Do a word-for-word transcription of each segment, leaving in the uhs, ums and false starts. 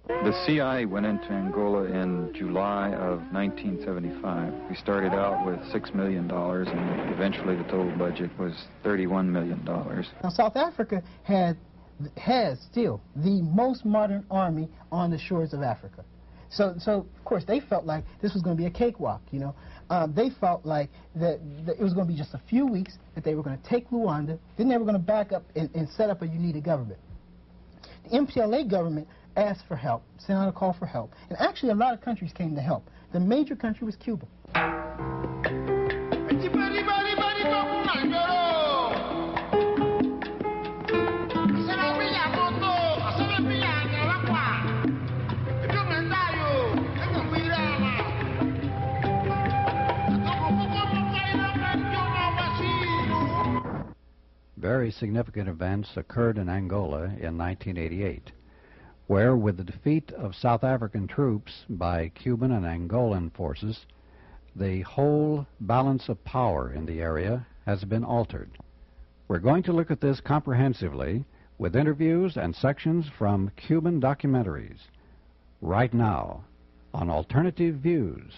The C I A went into Angola in July of nineteen seventy-five. We started out with six million dollars, and eventually the total budget was thirty-one million dollars. Now, South Africa had, has still the most modern army on the shores of Africa. So, so of course, they felt like this was going to be a cakewalk, you know. Um, they felt like that, that it was going to be just a few weeks, that they were going to take Luanda, then they were going to back up and, and set up a united government. The M P L A government asked for help, sent out a call for help, and actually a lot of countries came to help. The major country was Cuba. Very significant events occurred in Angola in nineteen eighty-eight, where, with the defeat of South African troops by Cuban and Angolan forces, the whole balance of power in the area has been altered. We're going to look at this comprehensively with interviews and sections from Cuban documentaries right now on Alternative Views.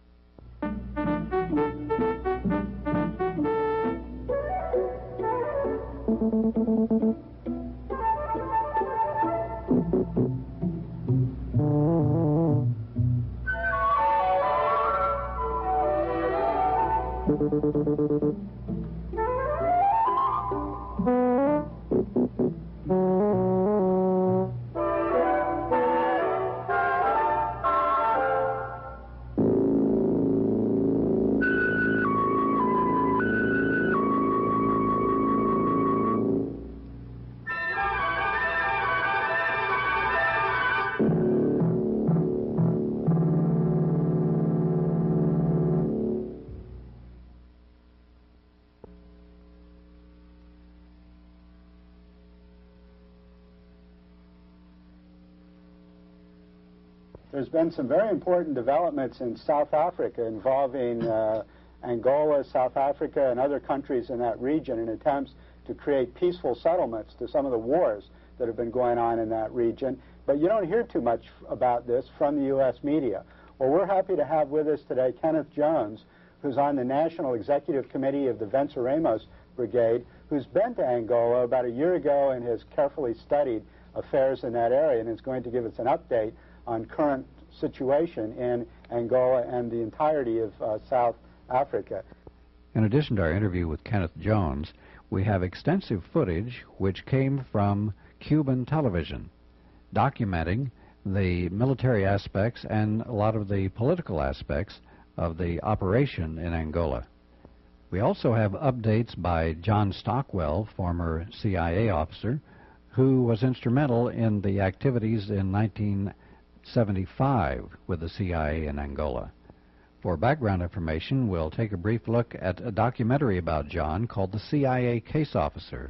There's been some very important developments in South Africa involving uh, Angola, South Africa, and other countries in that region in attempts to create peaceful settlements to some of the wars that have been going on in that region. But you don't hear too much about this from the U S media. Well, we're happy to have with us today Kenneth Jones, who's on the National Executive Committee of the Venceremos Brigade, who's been to Angola about a year ago and has carefully studied affairs in that area and is going to give us an update on current situation in Angola and the entirety of uh, South Africa. In addition to our interview with Kenneth Jones, we have extensive footage which came from Cuban television, documenting the military aspects and a lot of the political aspects of the operation in Angola. We also have updates by John Stockwell, former C I A officer, who was instrumental in the activities in nineteen seventy-five with the C I A in Angola. For background information, we'll take a brief look at a documentary about John called The C I A Case Officer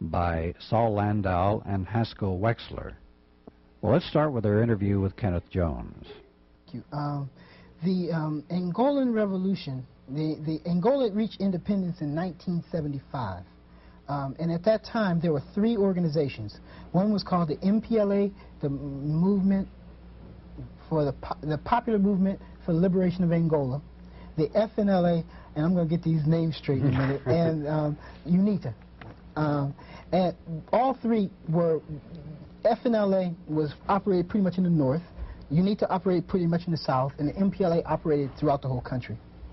by Saul Landau and Haskell Wexler. Well, let's start with our interview with Kenneth Jones. Thank you. Um, the um, Angolan Revolution, the, the Angola reached independence in nineteen seventy-five. Um, and at that time, there were three organizations. One was called the M P L A, the Movement for the, po the Popular Movement for the Liberation of Angola, the F N L A, and I'm going to get these names straight in a minute, and um, UNITA. Um, and all three were, F N L A was operated pretty much in the north, UNITA operated pretty much in the south, and the M P L A operated throughout the whole country.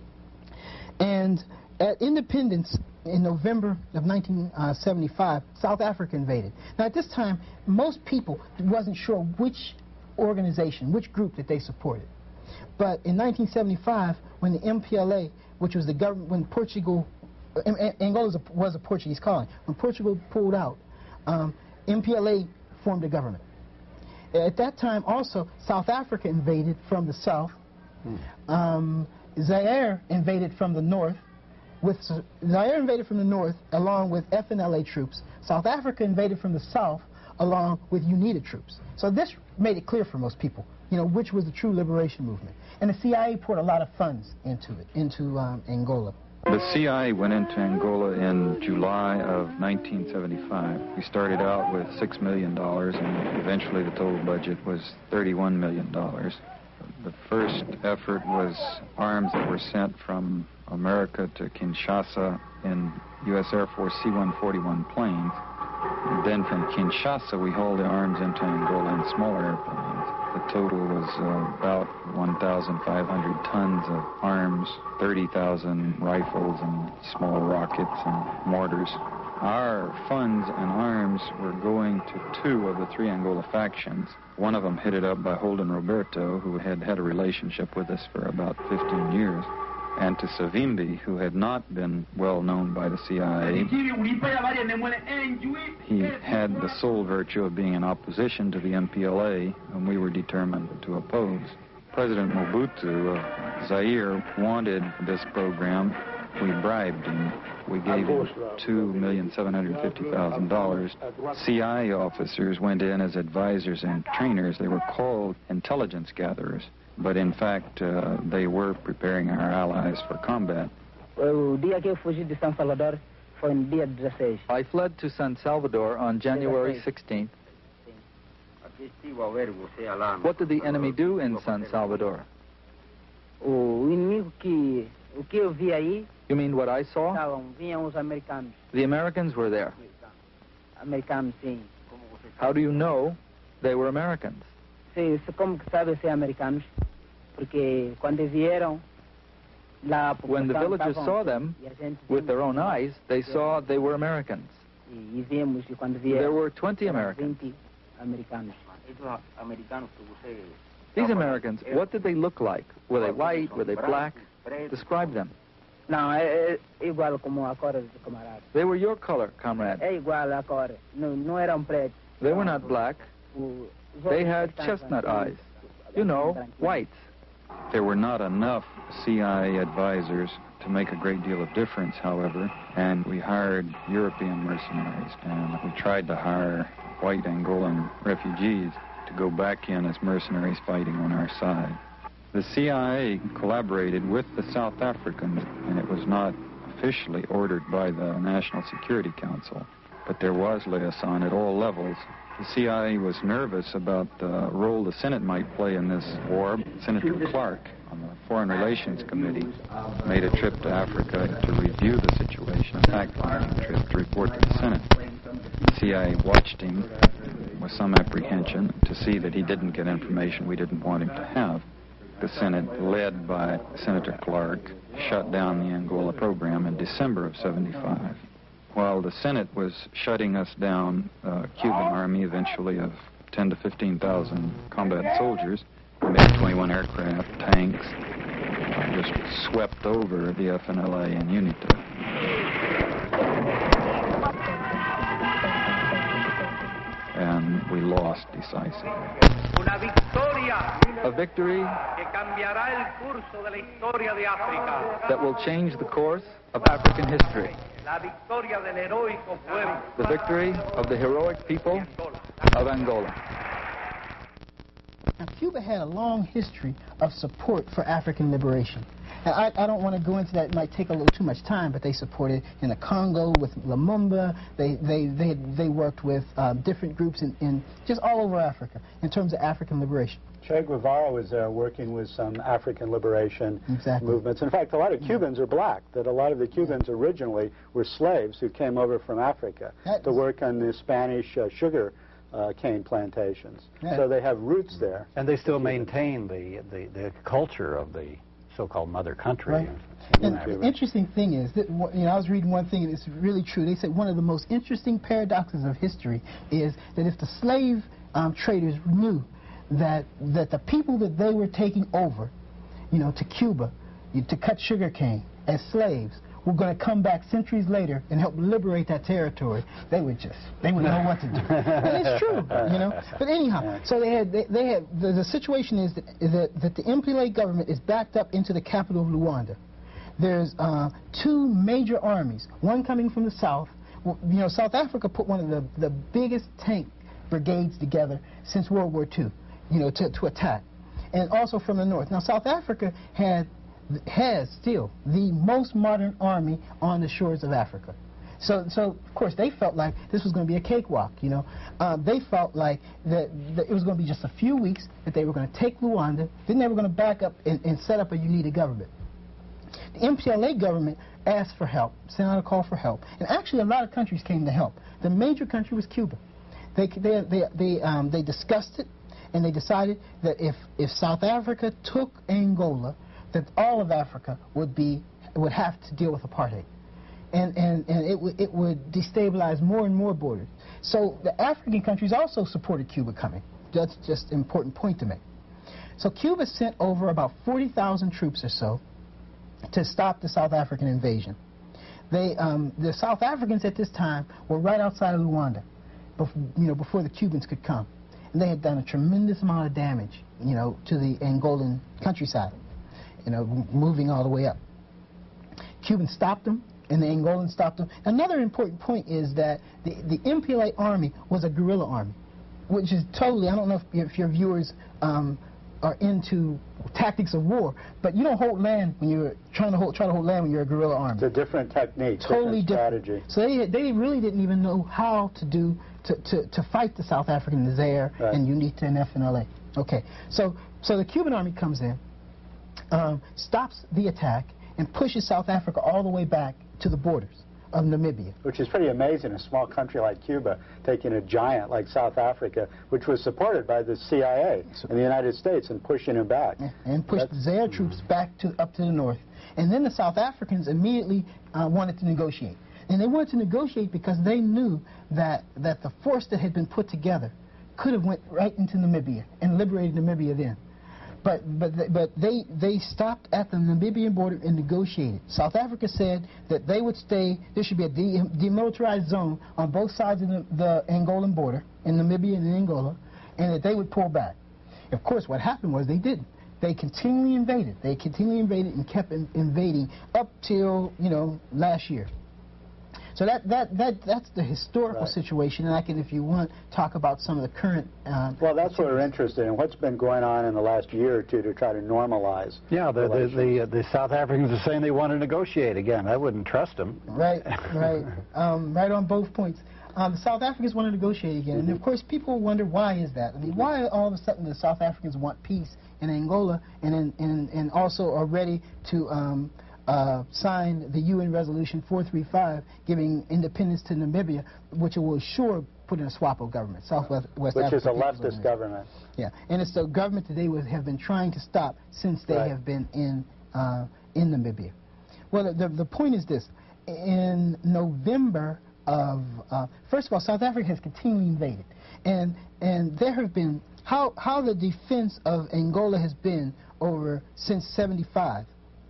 And at independence in November of nineteen seventy-five, South Africa invaded. Now at this time, most people wasn't sure which organization, which group that they supported. But in nineteen seventy-five, when the M P L A, which was the government, when Portugal, Angola was a, was a Portuguese colony, when Portugal pulled out, um, M P L A formed a government. At that time also, South Africa invaded from the south. Hmm. Um, Zaire invaded from the north. With Zaire invaded from the north along with F N L A troops. South Africa invaded from the south along with UNITA troops. So this made it clear for most people, you know, which was the true liberation movement. And the C I A poured a lot of funds into it, into um, Angola. The C I A went into Angola in July of nineteen seventy-five. We started out with six million dollars, and eventually the total budget was thirty-one million dollars. The first effort was arms that were sent from America to Kinshasa in U S Air Force C one forty-one planes. And then from Kinshasa, we hauled the arms into Angola in smaller airplanes. The total was uh, about one thousand five hundred tons of arms, thirty thousand rifles and small rockets and mortars. Our funds and arms were going to two of the three Angola factions. One of them headed up by Holden Roberto, who had had a relationship with us for about fifteen years, and to Savimbi, who had not been well known by the C I A. He had the sole virtue of being in opposition to the M P L A, whom we were determined to oppose. President Mobutu of Zaire wanted this program. We bribed him. We gave him two million seven hundred fifty thousand dollars. C I A officers went in as advisors and trainers. They were called intelligence gatherers. But in fact, uh, they were preparing our allies for combat. I fled to San Salvador on January sixteenth. What did the enemy do in San Salvador? You mean what I saw? The Americans were there. How do you know they were Americans? When the villagers saw them with their own eyes, they saw they were Americans. There were twenty Americans. These Americans, what did they look like? Were they white? Were they black? Describe them. They were your color, comrade. They were not black. They had chestnut eyes. You know, whites. There were not enough C I A advisors to make a great deal of difference, however, and we hired European mercenaries, and we tried to hire white Angolan refugees to go back in as mercenaries fighting on our side. The C I A collaborated with the South Africans, and it was not officially ordered by the National Security Council, but there was liaison at all levels. The C I A was nervous about the role the Senate might play in this war. Senator Clark on the Foreign Relations Committee made a trip to Africa to review the situation, a fact-finding trip to report to the Senate. The C I A watched him with some apprehension to see that he didn't get information we didn't want him to have. The Senate, led by Senator Clark, shut down the Angola program in December of seventy-five. While the Senate was shutting us down, uh, Cuban army eventually of ten to fifteen thousand combat soldiers, M iG twenty-one aircraft, tanks, uh, just swept over the F N L A and UNITA. And we lost decisively. A victory that will change the course of African history. The victory of the heroic people of Angola. Now, Cuba had a long history of support for African liberation. Now, I, I don't want to go into that. It might take a little too much time, but they supported in the Congo with Lumumba. They they they, they worked with um, different groups in, in just all over Africa in terms of African liberation. Che Guevara was there working with some African liberation exactly. movements. In fact, a lot of Cubans yeah. are black, that a lot of the Cubans yeah. originally were slaves who came over from Africa that to work on the Spanish uh, sugar uh, cane plantations. Yeah. So they have roots there. And they still maintain the, the, the culture of the so-called mother country. Right. And the interesting thing is that, you know, I was reading one thing, and it's really true. They said one of the most interesting paradoxes of history is that if the slave um, traders knew that that the people that they were taking over, you know, to Cuba, to cut sugar cane as slaves, were going to come back centuries later and help liberate that territory, they would just, they would know what to do. And it's true, you know. But anyhow, so they had, they, they had, the, the situation is that, is that, that the M P L A government is backed up into the capital of Luanda. There's uh, two major armies, one coming from the south. Well, you know, South Africa put one of the, the biggest tank brigades together since World War Two. You know, to, to attack, and also from the north. Now, South Africa had has still the most modern army on the shores of Africa. So, so of course, they felt like this was going to be a cakewalk, you know. Um, they felt like that, that it was going to be just a few weeks, that they were going to take Luanda, then they were going to back up and, and set up a united government. The M P L A government asked for help, sent out a call for help, and actually a lot of countries came to help. The major country was Cuba. They, they, they, they, um, they discussed it, and they decided that if, if South Africa took Angola, that all of Africa would, be, would have to deal with apartheid. And, and, and it, it would destabilize more and more borders. So the African countries also supported Cuba coming. That's just an important point to make. So Cuba sent over about forty thousand troops or so to stop the South African invasion. They, um, the South Africans at this time were right outside of Luanda, before, you know, before the Cubans could come. And they had done a tremendous amount of damage, you know, to the Angolan countryside, you know, moving all the way up. Cubans stopped them, and the Angolans stopped them. Another important point is that the, the M P L A army was a guerrilla army, which is totally, I don't know if, if your viewers um, are into tactics of war, but you don't hold land when you're trying to hold, try to hold land when you're a guerrilla army. It's a different technique, totally different strategy. Different. So they, they really didn't even know how to do, to, to, to fight the South African, the Zaire, right. and UNITA and F N L A. Okay, so, so the Cuban army comes in, um, stops the attack, and pushes South Africa all the way back to the borders of Namibia. Which is pretty amazing, a small country like Cuba taking a giant like South Africa, which was supported by the C I A so, and the United States, and pushing him back. And pushed the Zaire troops back to up to the north. And then the South Africans immediately uh, wanted to negotiate. And they wanted to negotiate because they knew that, that the force that had been put together could have went right into Namibia and liberated Namibia then. But, but, but they, they stopped at the Namibian border and negotiated. South Africa said that they would stay, there should be a de demilitarized zone on both sides of the, the Angolan border, in Namibia and in Angola, and that they would pull back. Of course, what happened was they didn't. They continually invaded. They continually invaded and kept in, invading up till, you know, last year. So that, that, that, that's the historical right. situation, and I can, if you want, talk about some of the current... Uh, well, that's what we're interested in. What's been going on in the last year or two to try to normalize Yeah, the, the, the, the South Africans are saying they want to negotiate again. I wouldn't trust them. Right, right. Um, right on both points. Um, the South Africans want to negotiate again, mm-hmm. and of course people wonder why is that? I mean, why all of a sudden the South Africans want peace in Angola and, in, and, and also are ready to... Um, Uh, signed the U N Resolution four three five giving independence to Namibia, which will sure put in a SWAPO government, Southwest West Which Africa is a leftist government. Yeah, and it's the government that they would have been trying to stop since they right. have been in uh, in Namibia. Well, the, the, the point is this. In November of, uh, first of all, South Africa has continually invaded. And, and there have been, how, how the defense of Angola has been over since seventy-five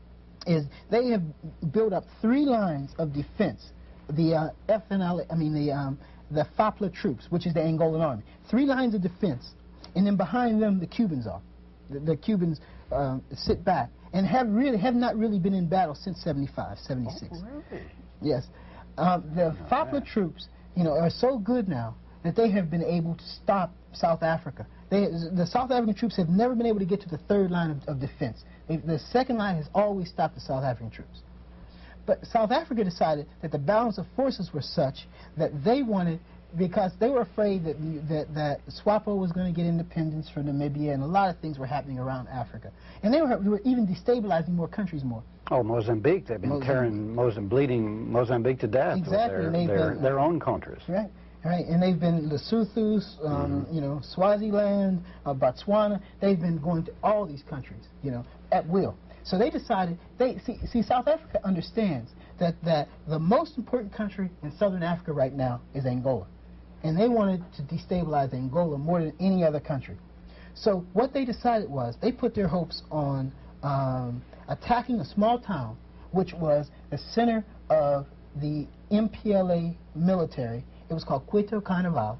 is they have built up three lines of defense. The uh, F N L A, I mean the um, the FAPLA troops, which is the Angolan army. Three lines of defense, and then behind them the Cubans are. The, the Cubans uh, sit back and have really have not really been in battle since seventy-five, seventy-six. Oh, really? Yes, um, the oh, FAPLA man. troops, you know, are so good now that they have been able to stop South Africa. They, the South African troops have never been able to get to the third line of, of defense. They, the second line has always stopped the South African troops. But South Africa decided that the balance of forces were such that they wanted, because they were afraid that that, that SWAPO was going to get independence from Namibia, and a lot of things were happening around Africa. And they were, they were even destabilizing more countries more. Oh, Mozambique. They've been Mozambique. tearing Mozambique, bleeding Mozambique to death exactly. with their, their, been, their own countries. Right. Right, and they've been Lesotho, um, mm-hmm. you know, Swaziland, uh, Botswana. They've been going to all these countries, you know, at will. So they decided, they see, see South Africa understands that, that the most important country in southern Africa right now is Angola. And they wanted to destabilize Angola more than any other country. So what they decided was they put their hopes on um, attacking a small town, which was the center of the M P L A military. It was called Cuito Carnaval,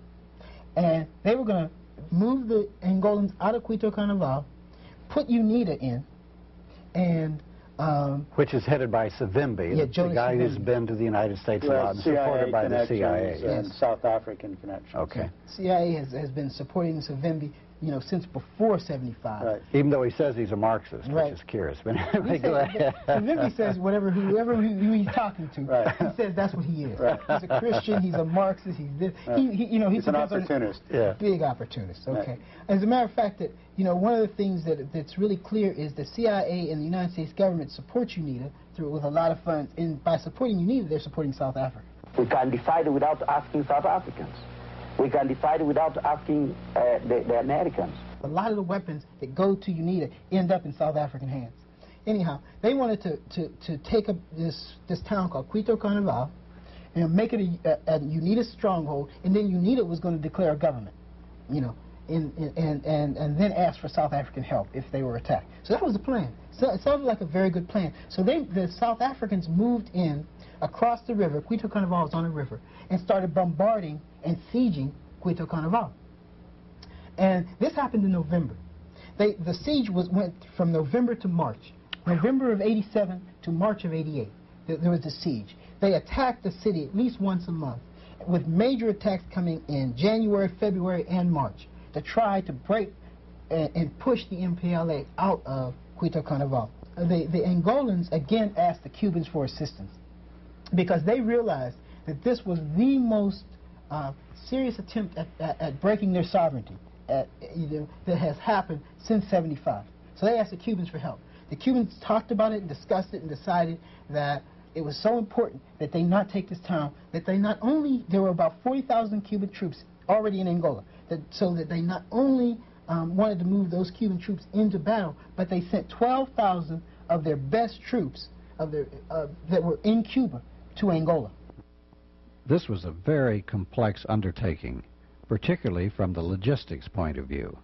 and they were going to move the Angolans out of Cuito Carnaval, put UNITA in, and... Um, Which is headed by Savimbi, yeah, the, the guy Savimbi. who's been to the United States a well, lot and supported by the C I A. And yes. South African connections. Okay. C I A has, has been supporting Savimbi you know, since before seventy-five. Right. Even though he says he's a Marxist, right. which is curious. But he says, so Vivi says whatever, whoever who, who he's talking to, right. he says that's what he is. Right. He's a Christian. He's a Marxist. He's this. Right. He, he, you know, he's an opportunist. Yeah. Big opportunist. Okay. Right. As a matter of fact, that you know, one of the things that that's really clear is the C I A and the United States government supports UNITA through with a lot of funds, and by supporting UNITA, they're supporting South Africa. We can decide without asking South Africans. We can decide without asking uh, the, the Americans. A lot of the weapons that go to UNITA end up in South African hands. Anyhow, they wanted to, to, to take a, this, this town called Cuito Carnaval and make it a, a, a UNITA stronghold, and then UNITA was going to declare a government, you know, in, in, and, and, and then ask for South African help if they were attacked. So that was the plan. So it sounded like a very good plan. So they, the South Africans moved in across the river. Cuito Carnaval was on a river, and started bombarding and sieging Cuito Carnaval. And this happened in November. They, the siege was, went from November to March. November of eighty-seven to March of eighty-eight, there, there was a siege. They attacked the city at least once a month, with major attacks coming in January, February, and March to try to break and, and push the M P L A out of Cuito Carnaval. The, the Angolans again asked the Cubans for assistance, because they realized that this was the most uh, serious attempt at, at, at breaking their sovereignty at, either, that has happened since seventy-five. So they asked the Cubans for help. The Cubans talked about it and discussed it and decided that it was so important that they not take this town, that they not only, there were about forty thousand Cuban troops already in Angola, that, so that they not only um, wanted to move those Cuban troops into battle, but they sent twelve thousand of their best troops of their, uh, that were in Cuba to Angola. This was a very complex undertaking, particularly from the logistics point of view.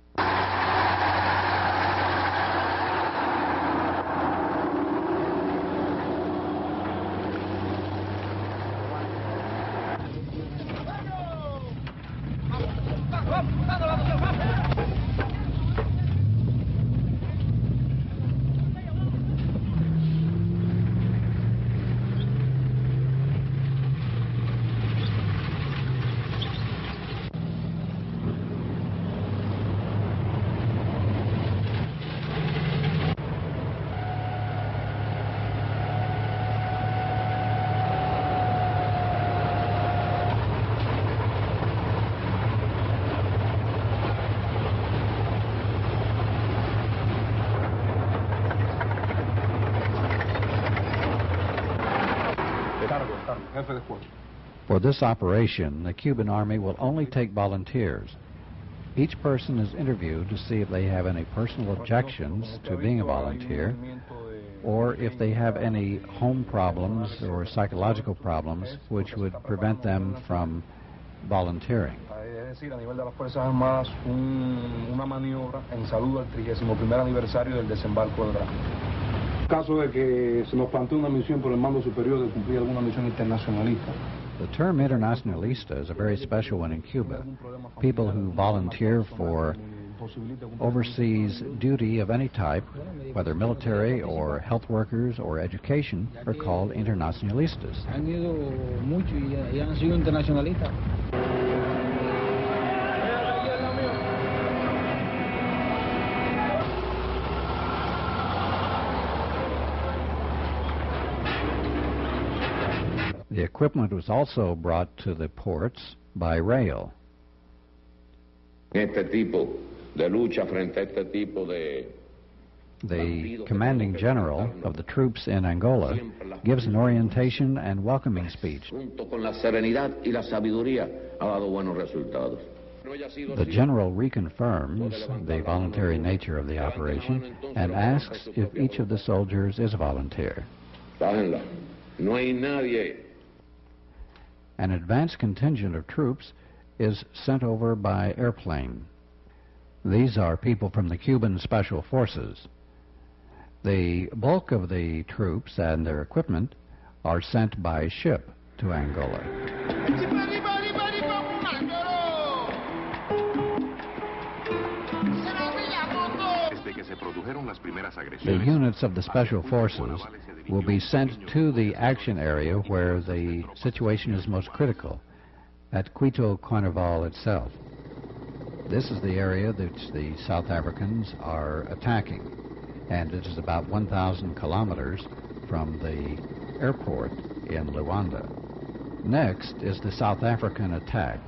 For this operation, the Cuban Army will only take volunteers. Each person is interviewed to see if they have any personal objections to being a volunteer, or if they have any home problems or psychological problems which would prevent them from volunteering. Es decir, a nivel de las Fuerzas Armadas, un, una maniobra en salud al trigésimo primer aniversario del desembarco de Bravo. En caso de que se nos plantee una misión por el mando superior de cumplir alguna misión internacionalista. The term internationalista is a very special one in Cuba. People who volunteer for overseas duty of any type, whether military or health workers or education, are called internacionalistas. Han ido mucho y han sido internacionalistas. The equipment was also brought to the ports by rail. Este tipo de lucha frente a este tipo de The commanding general of the troops in Angola gives an orientation and welcoming speech. Con la serenidad y la sabiduría ha dado buenos resultados. The general reconfirms the voluntary nature of the operation and asks if each of the soldiers is a volunteer. Bájenla. No hay nadie. An advance contingent of troops is sent over by airplane. These are people from the Cuban Special Forces. The bulk of the troops and their equipment are sent by ship to Angola. The units of the Special Forces will be sent to the action area where the situation is most critical, at Cuito Carnaval itself. This is the area that the South Africans are attacking, and it is about one thousand kilometers from the airport in Luanda. Next is the South African attack.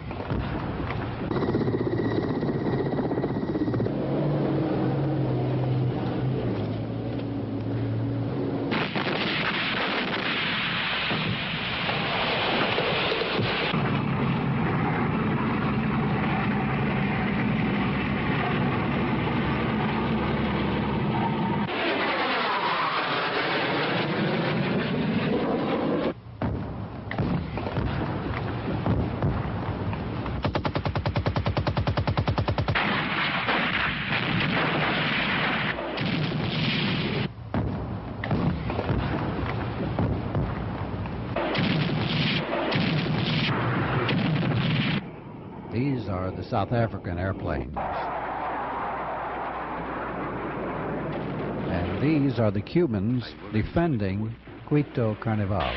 These are the South African airplanes. And these are the Cubans defending Quito Carnival.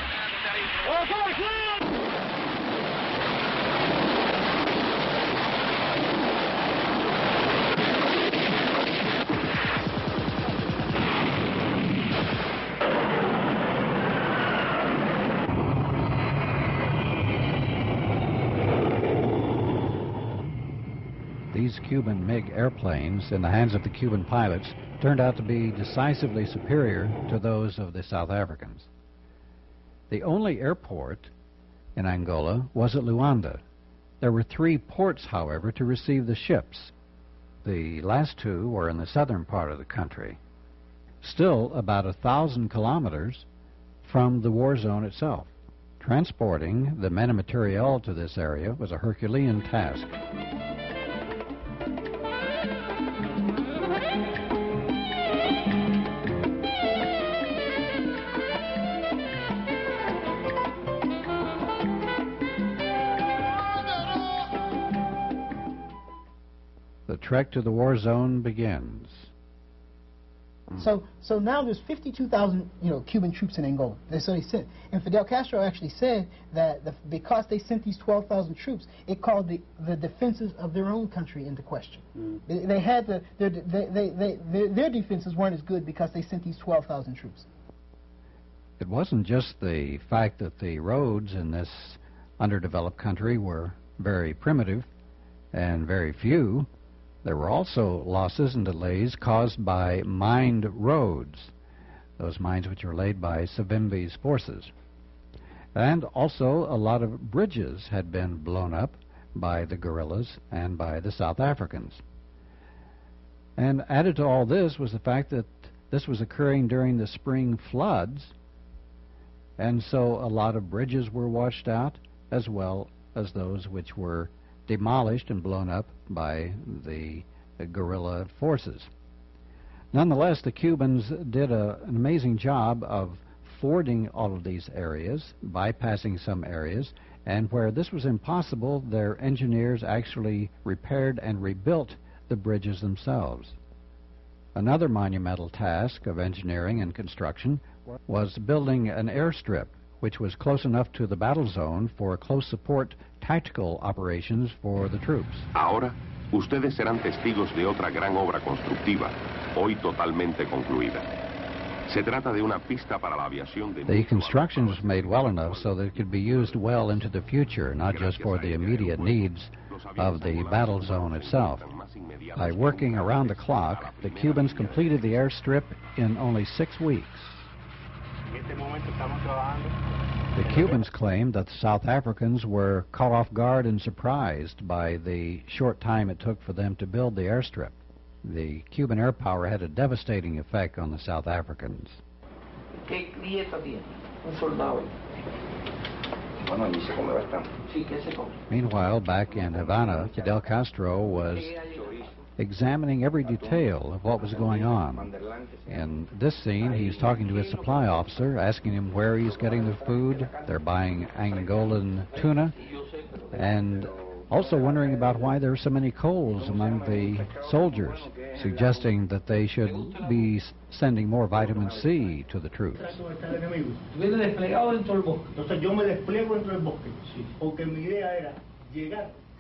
These Cuban MiG airplanes, in the hands of the Cuban pilots, turned out to be decisively superior to those of the South Africans. The only airport in Angola was at Luanda. There were three ports, however, to receive the ships. The last two were in the southern part of the country, still about a thousand kilometers from the war zone itself. Transporting the men and materiel to this area was a Herculean task. The trek to the war zone begins. So, so now there's fifty-two thousand, you know, Cuban troops in Angola. That's what he said. And Fidel Castro actually said that the, because they sent these twelve thousand troops, it called the, the defenses of their own country into question. Mm. They, they had the, their, they, they, they, their, their defenses weren't as good because they sent these twelve thousand troops. It wasn't just the fact that the roads in this underdeveloped country were very primitive and very few. There were also losses and delays caused by mined roads, those mines which were laid by Savimbi's forces. And also a lot of bridges had been blown up by the guerrillas and by the South Africans. And added to all this was the fact that this was occurring during the spring floods, and so a lot of bridges were washed out, as well as those which were demolished and blown up by the uh, guerrilla forces. Nonetheless, the Cubans did a, an amazing job of fording all of these areas, bypassing some areas, and where this was impossible, their engineers actually repaired and rebuilt the bridges themselves. Another monumental task of engineering and construction was building an airstrip which was close enough to the battle zone for close support tactical operations for the troops. Ahora, ustedes serán testigos de otra gran obra constructiva, hoy totalmente concluida. Se trata de una pista para la aviación de... The construction was made well enough so that it could be used well into the future, not just for the immediate needs of the battle zone itself. By working around the clock, the Cubans completed the airstrip in only six weeks. The Cubans claimed that the South Africans were caught off guard and surprised by the short time it took for them to build the airstrip. The Cuban air power had a devastating effect on the South Africans. Meanwhile, back in Havana, Fidel Castro was examining every detail of what was going on. In this scene, he's talking to his supply officer, asking him where he's getting the food. They're buying Angolan tuna, and also wondering about why there are so many colds among the soldiers, suggesting that they should be sending more vitamin C to the troops.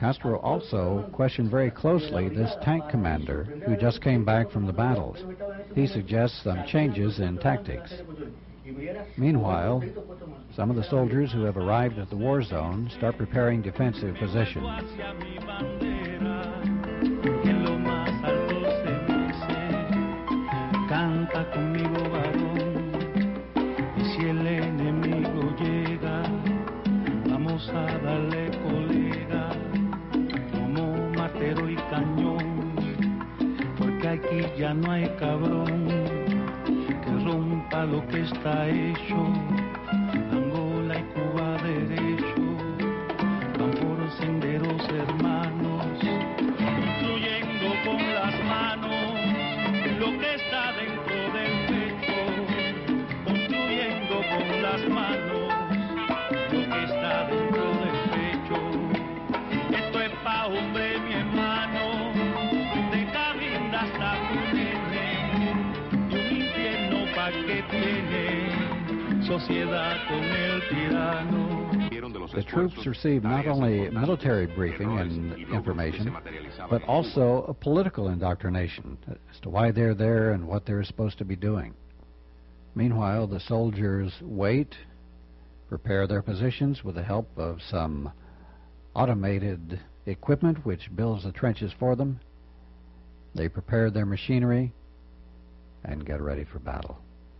Castro also questioned very closely this tank commander who just came back from the battles. He suggests some changes in tactics. Meanwhile, some of the soldiers who have arrived at the war zone start preparing defensive positions. Ya no hay cabrón que rompa lo que está hecho. Angola y Cuba derecho van por senderos hermanos, construyendo con las manos lo que está dentro del pecho, construyendo con las manos lo que está dentro del pecho. Esto es pa' hombre, mi hermano, de Cabinda hasta que tiene sociedad con el tirano. The troops received not only military briefing and information, but also a political indoctrination as to why they're there and what they're supposed to be doing. Meanwhile, the soldiers wait, prepare their positions with the help of some automated equipment which builds the trenches for them. They prepare their machinery and get ready for battle.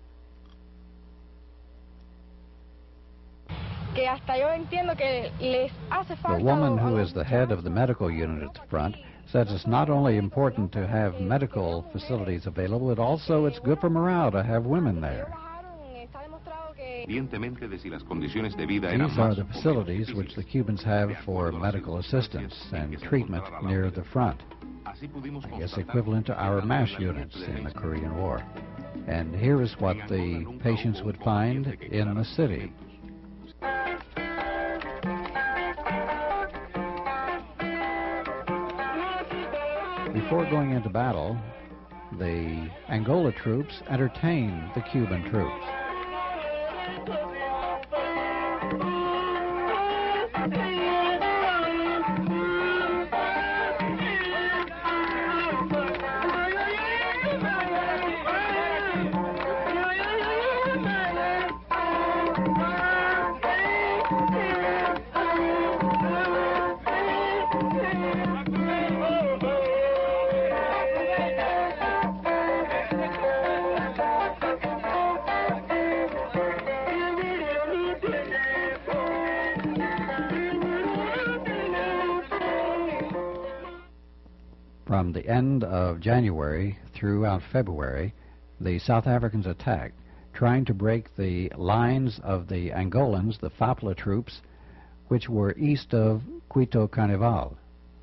The woman who is the head of the medical unit at the front says it's not only important to have medical facilities available, but also it's good for morale to have women there. These are the facilities which the Cubans have for medical assistance and treatment near the front. I guess equivalent to our MASH units in the Korean War. And here is what the patients would find in the city. Before going into battle, the Angola troops entertain the Cuban troops. From the end of January throughout February, the South Africans attacked, trying to break the lines of the Angolans, the Fapla troops, which were east of Quito Carnival.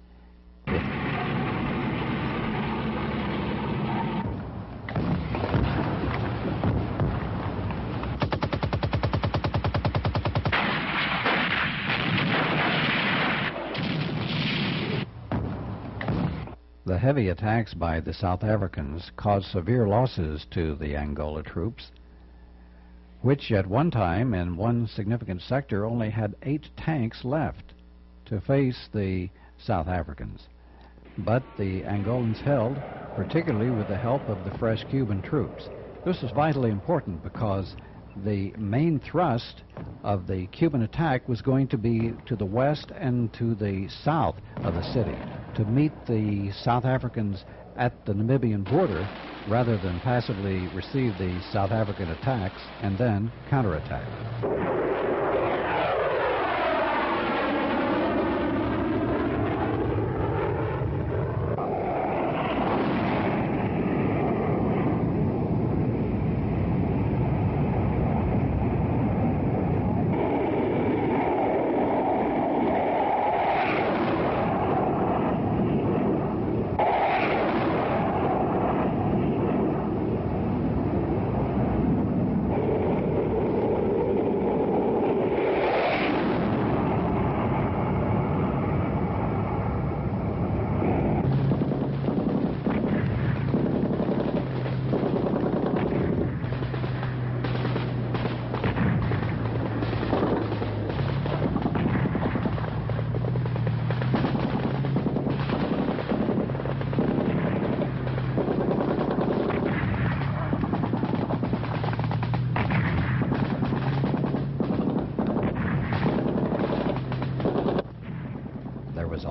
The heavy attacks by the South Africans caused severe losses to the Angola troops, which at one time in one significant sector only had eight tanks left to face the South Africans. But the Angolans held, particularly with the help of the fresh Cuban troops. This was vitally important because the main thrust of the Cuban attack was going to be to the west and to the south of the city, to meet the South Africans at the Namibian border rather than passively receive the South African attacks and then counterattack.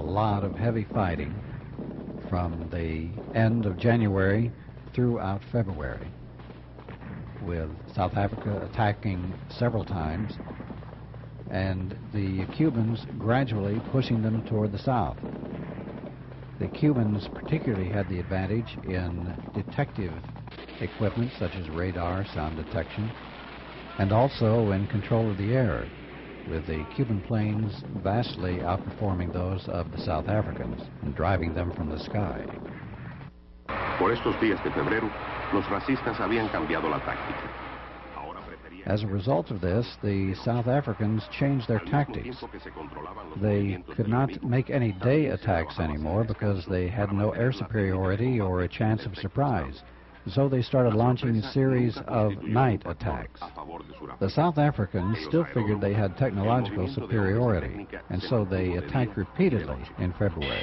lot of heavy fighting from the end of January throughout February, with South Africa attacking several times and the Cubans gradually pushing them toward the south. The Cubans particularly had the advantage in detective equipment such as radar, sound detection, and also in control of the air, with the Cuban planes vastly outperforming those of the South Africans and driving them from the sky. Por estos días de febrero, los racistas habían cambiado la táctica. As a result of this, the South Africans changed their tactics. They could not make any day attacks anymore because they had no air superiority or a chance of surprise. So they started launching a series of night attacks. The South Africans still figured they had technological superiority, and so they attacked repeatedly in February.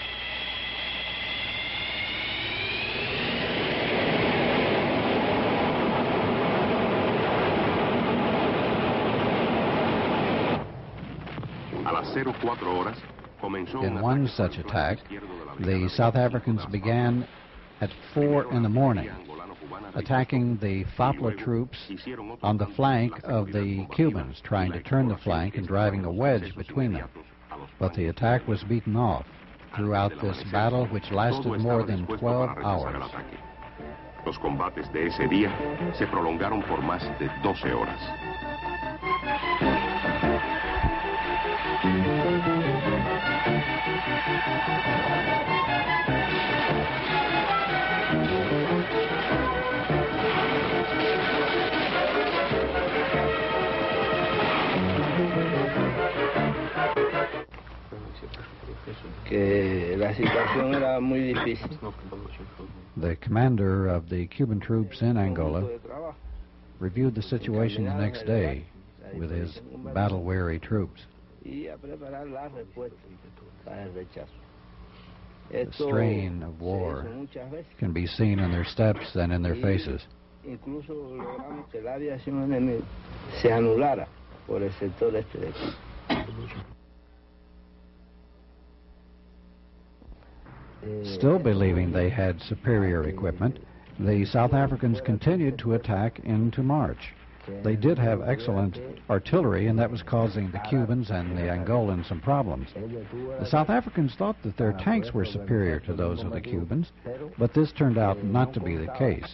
In one such attack, the South Africans began at four in the morning, attacking the Fapla troops on the flank of the Cubans, trying to turn the flank and driving a wedge between them. But the attack was beaten off throughout this battle, which lasted more than twelve hours. Los combates de ese día se prolongaron por más de doce horas. Que la situación era muy difícil. The commander of the Cuban troops in Angola reviewed the situation the next day with his battle-weary troops. The strain of war can be seen in their steps and in their faces. Still believing they had superior equipment, the South Africans continued to attack into March. They did have excellent artillery, and that was causing the Cubans and the Angolans some problems. The South Africans thought that their tanks were superior to those of the Cubans, but this turned out not to be the case.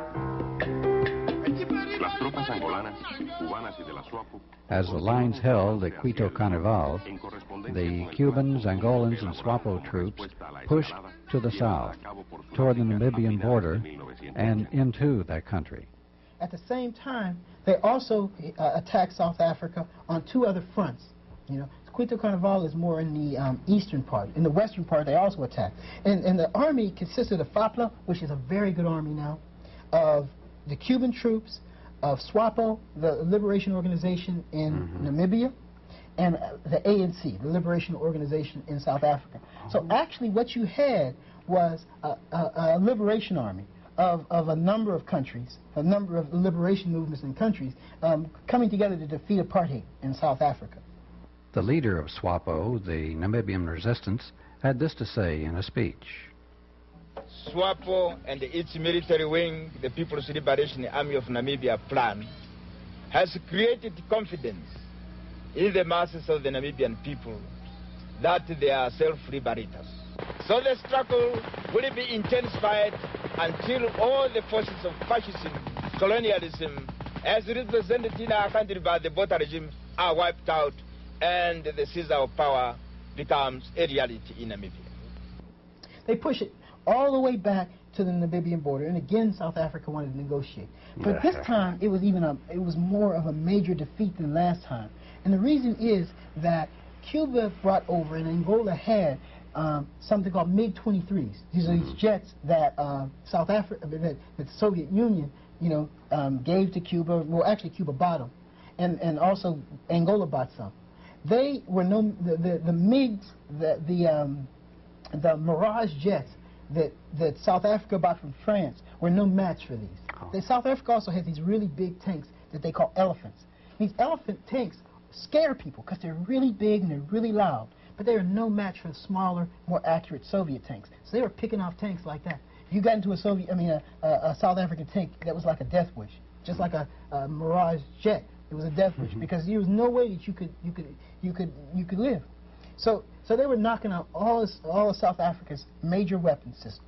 As the lines held at Quito Carnival, the Cubans, Angolans, and SWAPO troops pushed to the south, toward the Namibian border, and into that country. At the same time, they also uh, attacked South Africa on two other fronts. You know, Quito Carnival is more in the um, eastern part. In the western part, they also attacked. And, and the army consisted of FAPLA, which is a very good army now, of the Cuban troops, of SWAPO, the Liberation Organization in mm-hmm. Namibia, and uh, the A N C, the Liberation Organization in South Africa. So actually what you had was a, a, a liberation army of, of a number of countries, a number of liberation movements in countries um, coming together to defeat apartheid in South Africa. The leader of SWAPO, the Namibian resistance, had this to say in a speech. SWAPO and its military wing, the People's Liberation Army of Namibia plan, has created confidence in the masses of the Namibian people that they are self-liberators. So the struggle will be intensified until all the forces of fascism, colonialism, as represented in our country by the Botha regime, are wiped out and the seizure of power becomes a reality in Namibia. They push it all the way back to the Namibian border, and again South Africa wanted to negotiate. But this time it was even a, it was more of a major defeat than last time. And the reason is that Cuba brought over, and Angola had um, something called MiG twenty-threes. These are these jets that uh, South Africa, that, that the Soviet Union, you know, um, gave to Cuba. Well, actually Cuba bought them, and and also Angola bought some. They were no the the, the MiGs, the the um, the Mirage jets that that South Africa bought from France were no match for these. Oh. The South Africa also has these really big tanks that they call elephants. These elephant tanks scare people because they're really big and they're really loud. but they were no match for the smaller, more accurate Soviet tanks. So they were picking off tanks like that. If you got into a Soviet, I mean, a, a, a South African tank that was like a death wish, just like a, a Mirage jet. It was a death wish mm-hmm. because there was no way that you could, you could, you could, you could live. So, so they were knocking out all of, all of South Africa's major weapon systems.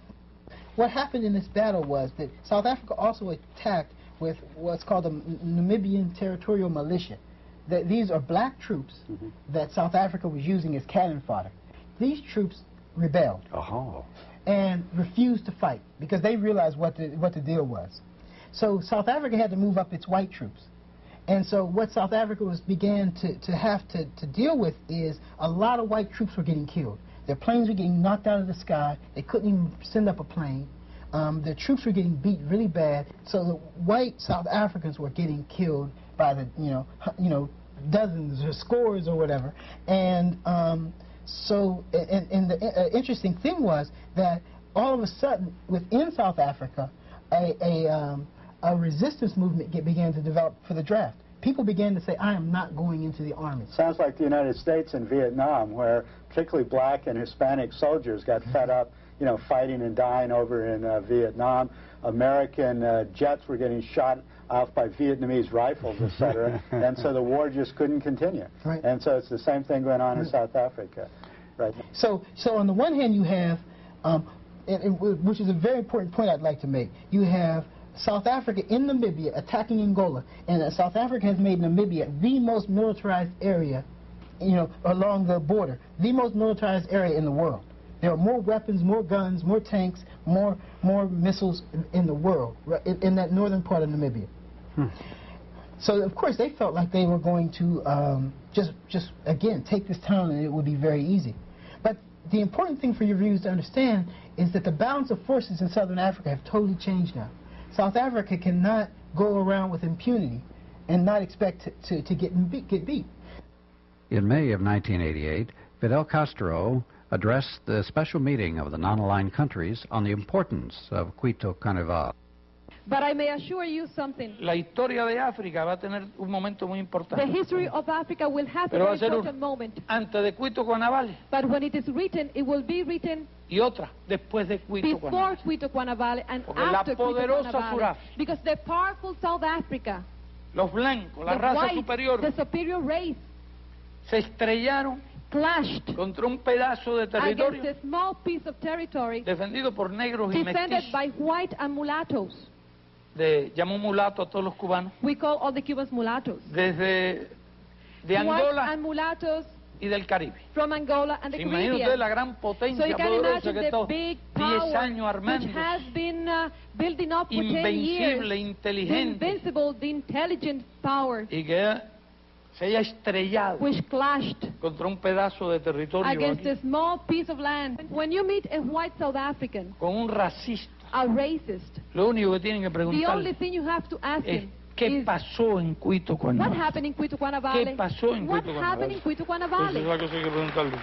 What happened in this battle was that South Africa also attacked with what's called the Namibian Territorial Militia. That these are black troops mm-hmm. that South Africa was using as cannon fodder. These troops rebelled uh-huh. and refused to fight because they realized what the, what the deal was. So South Africa had to move up its white troops. And so what South Africa was began to, to have to, to deal with is a lot of white troops were getting killed. Their planes were getting knocked out of the sky. They couldn't even send up a plane. Um, their troops were getting beat really bad. So the white South Africans were getting killed by the, you know, you know, dozens or scores or whatever. And um, so, and, and the uh, interesting thing was that all of a sudden, within South Africa, a, a, um, a resistance movement get, began to develop for the draft. People began to say, I am not going into the army. Sounds like the United States in Vietnam, where particularly black and Hispanic soldiers got fed up, you know, fighting and dying over in uh, Vietnam. American uh, jets were getting shot off by Vietnamese rifles, et cetera, and so the war just couldn't continue. Right. And so it's the same thing going on in South Africa. Right. So, so on the one hand, you have, um, it, it, which is a very important point I'd like to make, you have South Africa in Namibia attacking Angola, and uh, South Africa has made Namibia the most militarized area, you know, along the border, the most militarized area in the world. There are more weapons, more guns, more tanks, more more missiles in, in the world, right, in, in that northern part of Namibia. Hmm. So of course they felt like they were going to um, just just again take this town and it would be very easy. But the important thing for your viewers to understand is that the balance of forces in Southern Africa have totally changed now. South Africa cannot go around with impunity and not expect to, to, to get, beat, get beat. In May of nineteen eighty-eight, Fidel Castro addressed the special meeting of the non-aligned countries on the importance of Cuito Carnaval. But I may assure you something. La historia de África va a tener un momento muy importante. The history of Africa will have Pero a very important moment. Antes de Cuito Carnaval. But when it is written, it will be written y otra después de Cuito before Carnaval. Cuito Carnaval and Porque after la poderosa Cuito Carnaval. Suráfrica, because the powerful South Africa, los blancos, la the raza white, superior, the superior race, se estrellaron clashed contra un pedazo de territorio against a small piece of territory defendido por negros y defended mestizos. by white and mulattoes. De, llamó mulato a todos los cubanos. We call all the Cubans mulattoes. Desde de Angola white and mulattoes y del Caribe. From Angola and the Imagínate Caribbean. usted la gran potencia so you can poderosa imagine que the estos big diez power años armando. Which has been uh, building up for ten years. Invencible, The inteligente. invincible, the intelligent power. Y que se haya estrellado which clashed contra un pedazo de territorio against aquí, a small piece of land. When you meet a white South African, con un racista, a racist, lo único que tienen que the only preguntarle thing you have to ask es him ¿qué is pasó en Cuito Carnaval? what happened in Cuito Carnaval? ¿Qué pasó en What Cuito happened in Carnaval? Cuito Carnaval? Esa es la cosa que hay que preguntarle.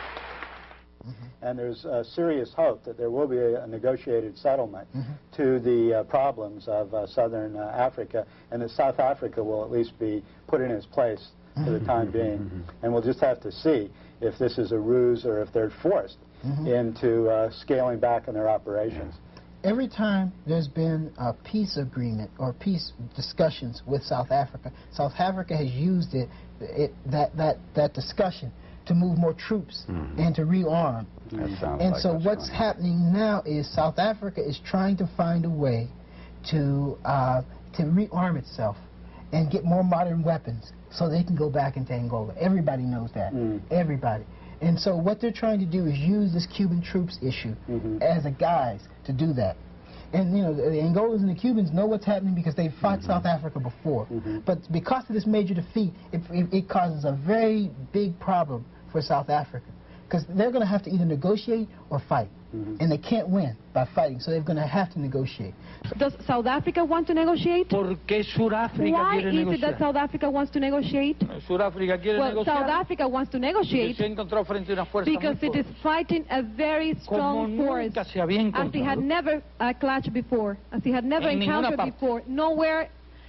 And there's uh, serious hope that there will be a, a negotiated settlement mm-hmm. to the uh, problems of uh, southern uh, Africa, and that South Africa will at least be put in its place for the time being. And we'll just have to see if this is a ruse or if they're forced mm-hmm. into uh, scaling back on their operations. Every time there's been a peace agreement or peace discussions with South Africa, South Africa has used it, it that, that, that discussion to move more troops mm-hmm. and to rearm. And like so what's fun. happening now is South Africa is trying to find a way to, uh, to rearm itself and get more modern weapons so they can go back into Angola. Everybody knows that. Mm. Everybody. And so what they're trying to do is use this Cuban troops issue mm-hmm. as a guise to do that. And, you know, the, the Angolans and the Cubans know what's happening because they fought mm-hmm. South Africa before. Mm-hmm. But because of this major defeat, it, it, it causes a very big problem for South Africa. Because they're going to have to either negotiate or fight. Mm-hmm. And they can't win by fighting, so they're going to have to negotiate. Does South Africa want to negotiate? ¿Por qué Suráfrica Why quiere is negociar? it that South Africa wants to negotiate? Suráfrica quiere well, negociar. South Africa wants to negotiate Se encontró frente a una fuerza because muy it is fighting a very strong Como force, nunca se había as he had encontrado. never uh, clashed before, as he had never En ninguna encountered parte. before, nowhere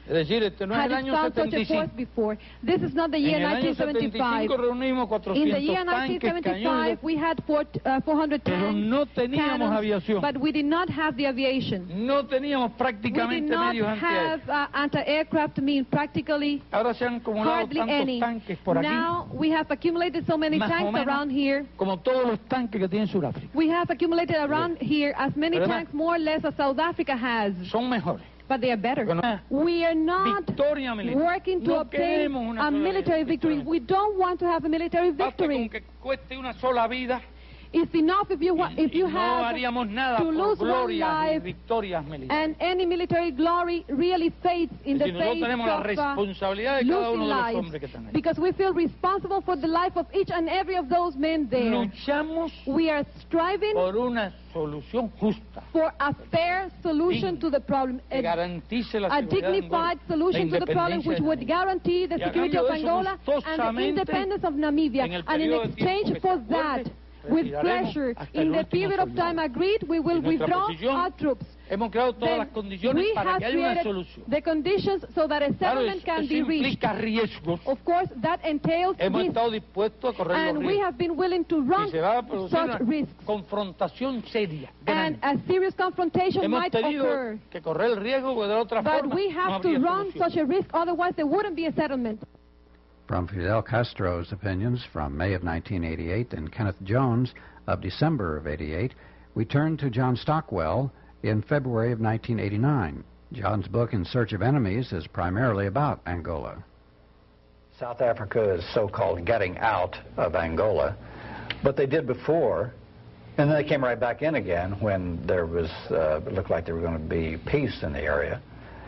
Es decir, este no es had el año found such setenta y a force cinco. before. This is not the year En el año nineteen seventy-five. setenta y cinco reunimos In the cuatrocientos year tanques, nineteen seventy-five, cañones, we had four, uh, four hundred pero tanks, no teníamos cannons, aviación. but we did not have the aviation. No teníamos We prácticamente did not medios antiaéreos. have uh, anti-aircraft mean practically Ahora se han acumulado hardly tantos any. tanques por aquí, Now we have accumulated so many más o tanks menos around here. como todos los tanques que tiene Sudáfrica. We have accumulated around here as many Pero tanks more or less as South Africa has. Son mejores. But they are better. Pero no- We are not Victoria militar. working to No obtain queremos una a sola military victory. victoria. We don't want to have a military Basta con victory. que cueste una sola vida It's enough if you wa- if y you no have haríamos nada to por lose one glorias y life victorias militares. and any military glory really fades in Es the decir, nosotros face tenemos la of uh, responsabilidad de cada losing uno de los lives, hombres que están ahí. because we feel responsible for the life of each and every of those men there. Luchamos We are striving por una solución justa for a fair solution Digna, to the problem, que a, garantice la a seguridad de dignified Angola, solution la to the problem which independencia would de guarantee the Y a security cambio of de eso, Angola and the gustosamente, independence of Namibia. en el And in periodo de tiempo exchange que for se that, acuerde, with retiraremos pleasure, hasta in el the último period of soldado. time agreed, we will Y nuestra withdraw posición, our troops. Hemos creado todas Then las condiciones we para have que haya una created solución. the conditions so that a Claro, settlement eso, can eso be reached. implica riesgos. Of course, that entails Hemos risks, estado dispuestos a correr and los we riesgos. have been willing to Y run se va a producir such una risks. confrontación seria, And grande. a serious confrontation Hemos might tenido occur. que correr el riesgo porque de otra But forma we no have to habría run solución. such a risk, otherwise there wouldn't be a settlement. From Fidel Castro's opinions from May of nineteen eighty-eight and Kenneth Jones of December of eighty-eight, we turn to John Stockwell in February of nineteen eighty-nine. John's book, In Search of Enemies, is primarily about Angola. South Africa is so-called getting out of Angola, but they did before, and then they came right back in again when there was, uh, it looked like there were going to be peace in the area.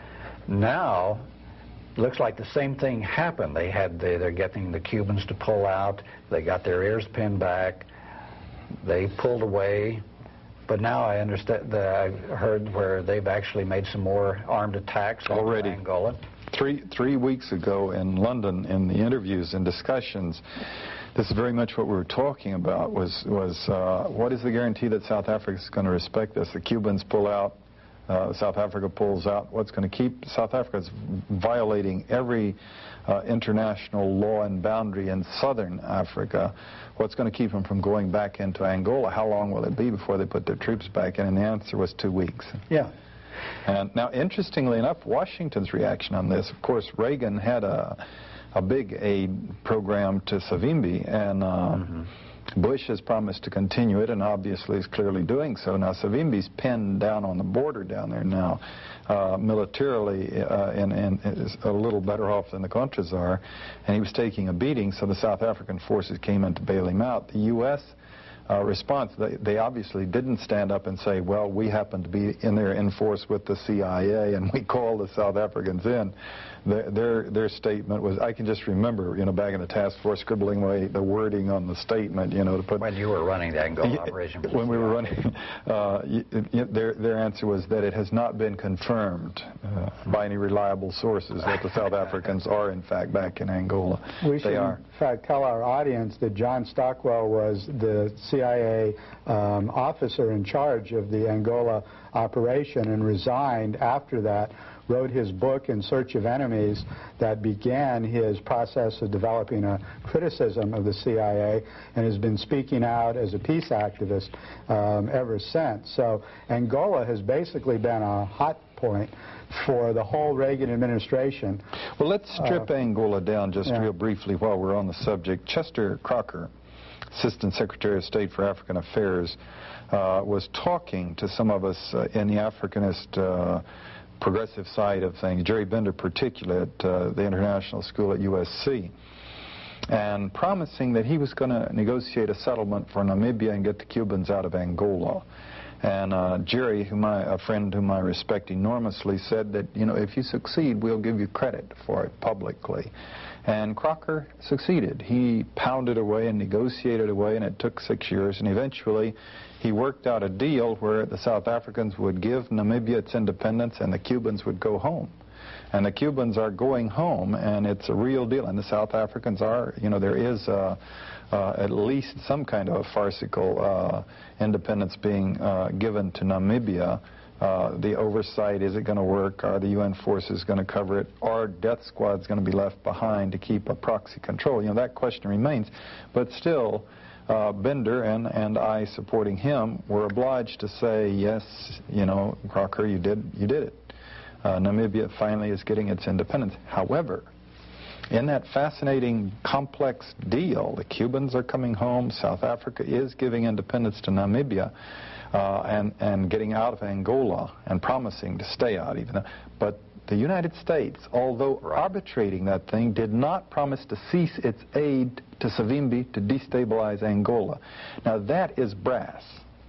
Now, looks like the same thing happened. They had, the, they're getting the Cubans to pull out, they got their ears pinned back, they pulled away, but now I understand, that I heard where they've actually made some more armed attacks on Already. Angola. Three, three weeks ago in London, in the interviews and discussions, this is very much what we were talking about, was, was uh, what is the guarantee that South Africa is going to respect this? The Cubans pull out, uh, South Africa pulls out. What's going to keep South Africa is violating every uh, international law and boundary in southern Africa. What's going to keep them from going back into Angola? How long will it be before they put their troops back in? And the answer was two weeks. Yeah. And now, interestingly enough, Washington's reaction on this, of course, Reagan had a, a big aid program to Savimbi, and uh, mm-hmm. Bush has promised to continue it, and obviously is clearly doing so. Now, Savimbi's pinned down on the border down there now, uh, militarily, uh, and, and is a little better off than the Contras are, and he was taking a beating, so the South African forces came in to bail him out. The U S Uh, response, they, they obviously didn't stand up and say, well, we happen to be in there in force with the C I A and we called the South Africans in. Their, their, their statement was, I can just remember, you know, back in the task force scribbling away the wording on the statement, you know, to put... When you were running the Angola yeah, operation. When we were running, uh, y y their, their answer was that it has not been confirmed uh, by any reliable sources that the South Africans are, in fact, back in Angola. We should, they are. in fact, tell our audience that John Stockwell was the C I A um, officer in charge of the Angola operation and resigned after that, wrote his book In Search of Enemies that began his process of developing a criticism of the C I A, and has been speaking out as a peace activist um, ever since. So Angola has basically been a hot point for the whole Reagan administration. Well, let's strip uh, Angola down just yeah. real briefly while we're on the subject. Chester Crocker, Assistant Secretary of State for African Affairs, uh, was talking to some of us uh, in the Africanist uh, progressive side of things, Jerry Bender particularly at uh, the International School at U S C, and promising that he was going to negotiate a settlement for Namibia and get the Cubans out of Angola. And uh, Jerry, whom I, a friend whom I respect enormously, said that, you know, if you succeed, we'll give you credit for it publicly. And Crocker succeeded. He pounded away and negotiated away, and it took six years. And eventually, he worked out a deal where the South Africans would give Namibia its independence, and the Cubans would go home. And the Cubans are going home, and it's a real deal. And the South Africans are, you know, there is uh, uh, at least some kind of farcical uh, independence being uh, given to Namibia Uh, the oversight, is it going to work? Are the U N forces going to cover it? Are death squads going to be left behind to keep a proxy control? You know, that question remains. But still, uh, Bender and, and I, supporting him, were obliged to say, yes, you know, Crocker, you did, you did it. Uh, Namibia finally is getting its independence. However, in that fascinating, complex deal, the Cubans are coming home, South Africa is giving independence to Namibia, uh, and, and getting out of Angola and promising to stay out even though. But the United States, although arbitrating that thing, did not promise to cease its aid to Savimbi to destabilize Angola. Now that is brass.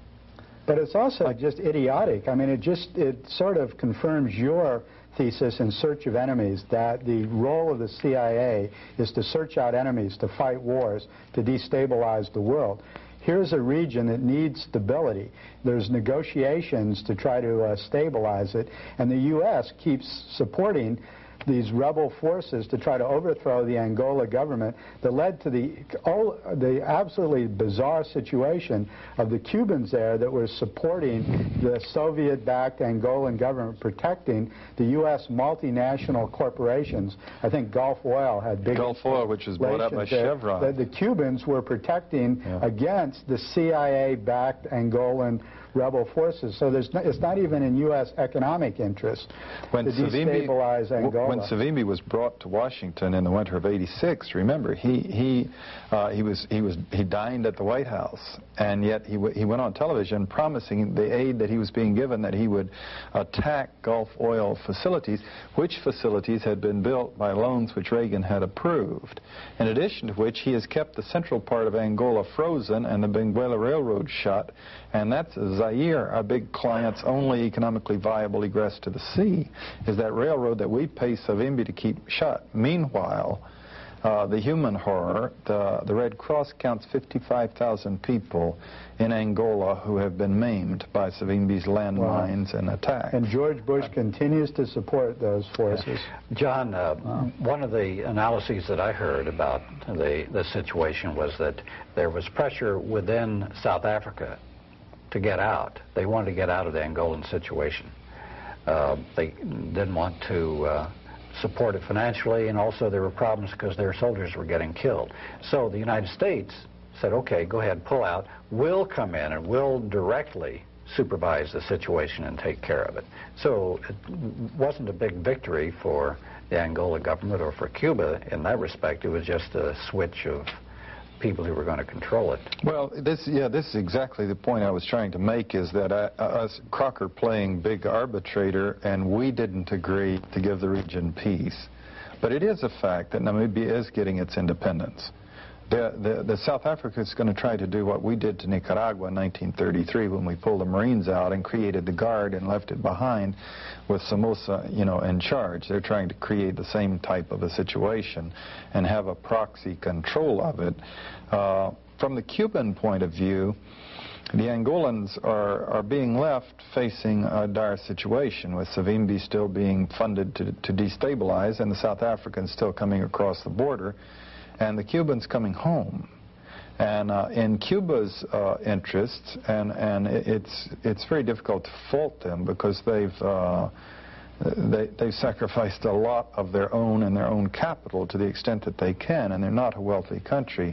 But it's also just idiotic. I mean, it just, it sort of confirms your thesis in Search of Enemies, that the role of the C I A is to search out enemies, to fight wars, to destabilize the world. Here's a region that needs stability. There's negotiations to try to uh, stabilize it, and the U S keeps supporting these rebel forces to try to overthrow the Angola government that led to the, oh, the absolutely bizarre situation of the Cubans there that were supporting the Soviet-backed Angolan government, protecting the U S multinational corporations. I think Gulf Oil had big Gulf Oil, which was bought up by there. Chevron. The, the Cubans were protecting yeah. against the C I A-backed Angolan rebel forces. So there's no, it's not even in U S economic interest when to destabilize Angola. When Savimbi was brought to Washington in the winter of eighty-six, remember, he he uh, he was he was he dined at the White House, and yet he w he went on television promising the aid that he was being given, that he would attack Gulf Oil facilities, which facilities had been built by loans which Reagan had approved. In addition to which, he has kept the central part of Angola frozen and the Benguela Railroad shut, and that's Zaire, our big client's only economically viable egress to the sea, is that railroad that we pay Savimbi to keep shut. Meanwhile, uh, the human horror, the, the Red Cross counts fifty-five thousand people in Angola who have been maimed by Savimbi's landmines wow. and attacks. And George Bush continues to support those forces. John, uh, wow. one of the analyses that I heard about the, the situation was that there was pressure within South Africa to get out. They wanted to get out of the Angolan situation. Uh, they didn't want to uh, support it financially, and also there were problems because their soldiers were getting killed. So the United States said, okay, go ahead, pull out. We'll come in and we'll directly supervise the situation and take care of it. So it wasn't a big victory for the Angola government or for Cuba in that respect. It was just a switch of people who were going to control it. Well, this, yeah, this is exactly the point I was trying to make, is that uh, us, Crocker playing big arbitrator, and we didn't agree to give the region peace. But it is a fact that Namibia is getting its independence. The, the, the South Africa is going to try to do what we did to Nicaragua in nineteen thirty-three when we pulled the Marines out and created the Guard and left it behind with Somoza, you know, in charge. They're trying to create the same type of a situation and have a proxy control of it. Uh, from the Cuban point of view, the Angolans are, are being left facing a dire situation, with Savimbi still being funded to, to destabilize and the South Africans still coming across the border, and the Cubans coming home. And uh, in Cuba's uh, interests, and, and it's, it's very difficult to fault them because they've, uh, they, they've sacrificed a lot of their own and their own capital to the extent that they can, and they're not a wealthy country,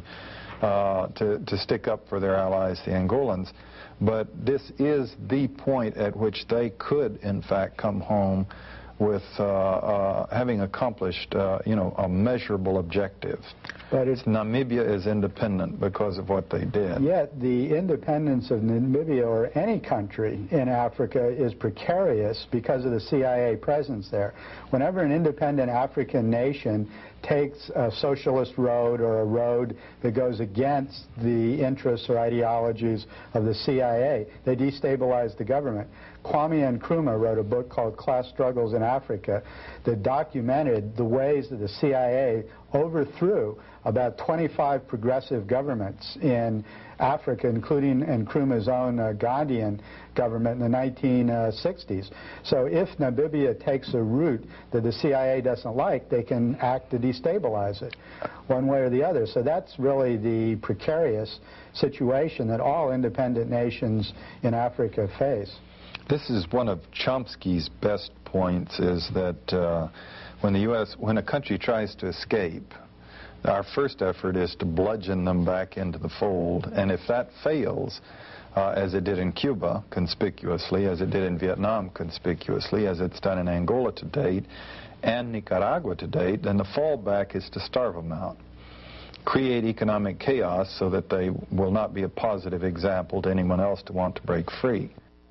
uh, to, to stick up for their allies, the Angolans. But this is the point at which they could, in fact, come home with uh, uh, having accomplished, uh, you know, a measurable objective. But it's, Namibia is independent because of what they did. Yet the independence of Namibia or any country in Africa is precarious because of the C I A presence there. Whenever an independent African nation takes a socialist road or a road that goes against the interests or ideologies of the C I A, they destabilize the government. Kwame Nkrumah wrote a book called Class Struggles in Africa that documented the ways that the C I A overthrew about twenty-five progressive governments in Africa, including Nkrumah's own uh, Ghanaian government in the nineteen sixties. So if Namibia takes a route that the C I A doesn't like, they can act to destabilize it one way or the other. So that's really the precarious situation that all independent nations in Africa face. This is one of Chomsky's best points, is that uh, when the U S, when a country tries to escape, our first effort is to bludgeon them back into the fold, and if that fails, uh, as it did in Cuba conspicuously, as it did in Vietnam conspicuously, as it's done in Angola to date, and Nicaragua to date, then the fallback is to starve them out, create economic chaos so that they will not be a positive example to anyone else to want to break free.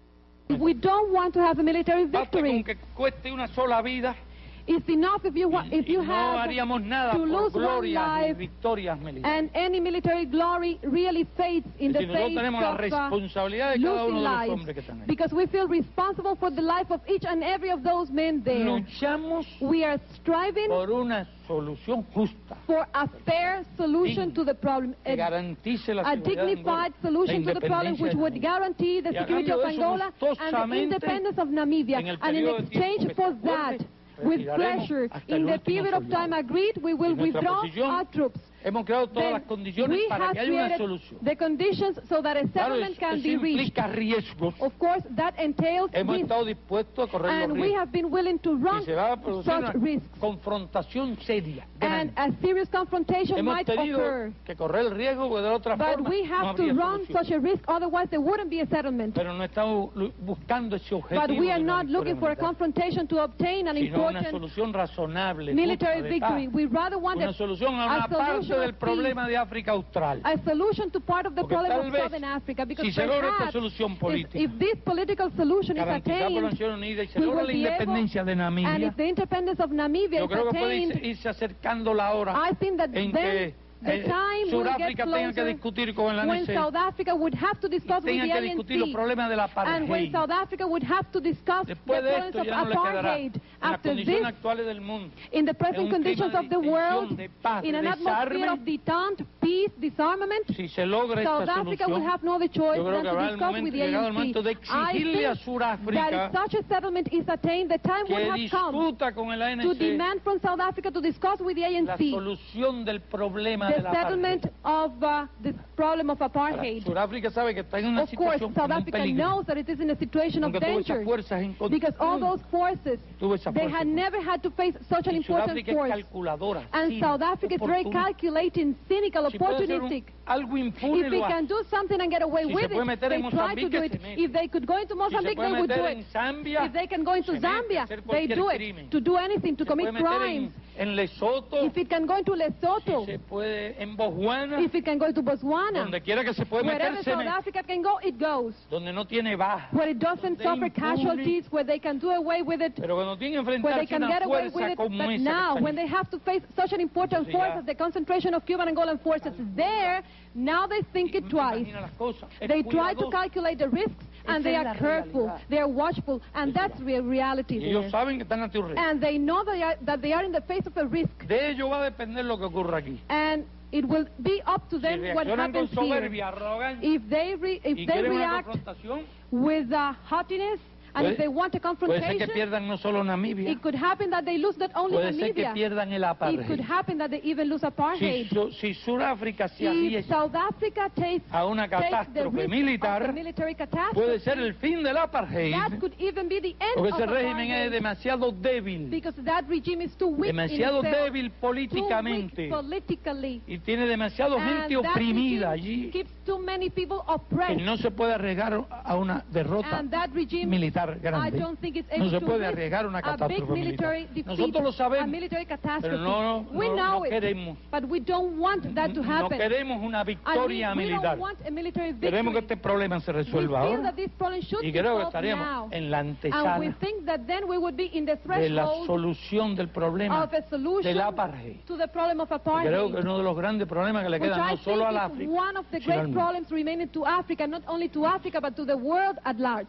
We don't want to have a military victory. Que cueste una sola vida. It's enough if you want, if you no have haríamos nada to por lose one glorias y life, victorias militares. and any military glory really fades in the Si nosotros face tenemos la of uh, responsabilidad de cada losing uno de los lives, hombres que están ahí. because we feel responsible for the life of each and every of those men there. Luchamos We are striving por una solución justa for a fair solution to the problem, que a, garantice la a seguridad de dignified Angola, solution la to the problem which independencia de would Namibia. guarantee the Y a security cambio of de eso, Angola and the gustosamente, independence of Namibia. en el And in periodo de tiempo exchange que for se that, acuerde, with retiraremos pressure, hasta in el the último period of soldado. time agreed, we will Y nuestra withdraw posición, our troops. hemos creado todas Then las condiciones we para have que haya una created solución. the conditions so that a Claro, settlement eso, can eso be reached. implica riesgos. Of course, that entails Hemos risks, estado dispuestos a correr los and we riesgos. have been willing to run Y se va a producir such una risks. confrontación seria. And a serious confrontation Hemos might tenido occur. que correr el riesgo, porque de otra But forma we no have to habría run solución. such a risk, otherwise there wouldn't be a settlement. Pero no estamos lu- buscando ese objetivo. But we are de una not victoria looking for a militar, confrontation to obtain an sino una important solución razonable, military justa, de paz. victory. We rather want Una a, solución a a una parte solution del of problema de África Austral. a solution to part of the Porque problem tal of vez, Southern Africa, because si se logra esta perhaps solución if, política, if this political solution is garantizada por las attained, Naciones Unidas y se we logra will la be able, independencia de and Namibia, if the independence of Namibia yo is creo que puede attained, irse, irse acercando la hora I think that en then que the eh, time will get Sudáfrica tenga que closer discutir con el when A N C South Africa would have to discuss with tenga the que discutir los A N C, problemas de la and when apartheid. South Africa would have to discuss Después the de problems esto of ya no le quedará, apartheid. en las After condiciones this, actuales del mundo, in the en present un conditions clima of the de world, distensión, de paz, in de an atmosphere desarme, of detente, peace, disarmament, si se logra South esta Africa will solución, have no other choice yo creo than que to habrá el discuss momento, with the llegado el A N momento de C. I exigirle a think that Sudáfrica if such a settlement is attained, the time que will have come discuta con el A N to C demand from South Africa to discuss with the A N la C solución del problema de the la settlement apartheid. of uh, the problem of apartheid. Sudáfrica sabe que está en una Of course, situación South en un Africa peligro. knows that it is in a situation of Porque tuvo esas danger fuerzas en contra. because all those forces, Tuvo esa they fuerza had en never had to face such an Y important Sudáfrica es force. calculadora, And cínica, South Africa is very oportuna. calculating, cynical, Si puede hacer un- opportunistic. algo impune If lo they hace. can do something and get away Si se with puede it, meter they en try to Mozambique, do it. se mete. If they could go into Si se Mozambique, puede they would do meter it. en Zambia, If they can go into se mete a Zambia, hacer they cualquier do it. crimen. To do anything, to Se commit puede meter crimes. en, en Lesoto, If it can go into Lesotho, si se puede en Botswana, if it can go to Botswana, donde quiera que se puede wherever meter, se South mete. Africa can go, it goes. Donde no tiene baja. Where it doesn't Donde suffer impune. casualties, where they can do away with it, Pero cuando tiene que where they enfrentarse a can una get away with fuerza it. como But esa now, que está when ahí, they have to face such an important Entonces force ya- as the concentration of Cuban Angolan forces there, now they think it twice. imagina las cosas. Es They try to cuidadoso. calculate the risks, and Esa they es are la careful, realidad. they are watchful, and Esa es that's real reality Y ellos there. saben que están ante un riesgo. And they know that they, are, that they are in the face of a risk, De ello va a depender lo que ocurra aquí. and it will be up to Si them what reaccionan con happens here. soberbia, arrogancia If they, re, if y they quieren una react confrontación, with uh, haughtiness, and if Puede- they want a puede ser que confrontation, pierdan no solo Namibia, it could happen that they lose not only puede ser que Namibia, pierdan el it could apartheid. happen that they even lose Si, apartheid. Su- si Sudáfrica se If arriesga South Africa takes, a una takes the catástrofe risk of a militar, military catastrophe, puede ser el fin del apartheid, that could even be the end porque of ese régimen es apartheid, demasiado débil, because that regime is too weak demasiado in itself, débil too políticamente, weak politically, y tiene demasiado and gente that oprimida regime allí, keeps too many people que oppressed. no se puede arriesgar a una derrota And that regime, militar I grande. don't think it's No able se to puede risk arriesgar una a big catástrofe military militar. defeat, Nosotros lo a sabemos, military catastrophe. pero no, no, we no, know no it, queremos. but we don't want that to No happen. queremos una I mean, victoria we militar. don't want a military victory. Queremos que este problema se We resuelva feel ahora that this problem should y be creo que solved estaríamos now. en la And we antesala think that then we would be in the de la threshold solución del problema of a solution del apartheid. to the problem of Creo apartheid. que uno de los grandes problemas que le Which quedan I no solo al think is África, one of the sino al great mundo. problems remaining to Africa, not only to Africa, but to the world at large.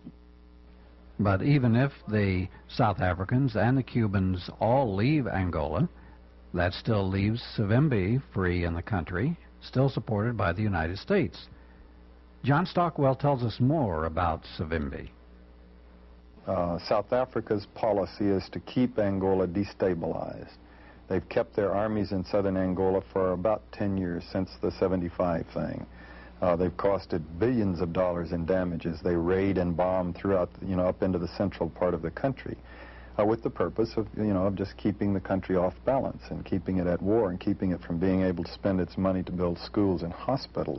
But even if the South Africans and the Cubans all leave Angola, that still leaves Savimbi free in the country, still supported by the United States. John Stockwell tells us more about Savimbi. Uh, South Africa's policy is to keep Angola destabilized. They've kept their armies in southern Angola for about ten years, since the seventy-five thing. Uh, they've costed billions of dollars in damages. They raid and bomb throughout, you know, up into the central part of the country, uh, with the purpose of, you know, of just keeping the country off balance and keeping it at war and keeping it from being able to spend its money to build schools and hospitals.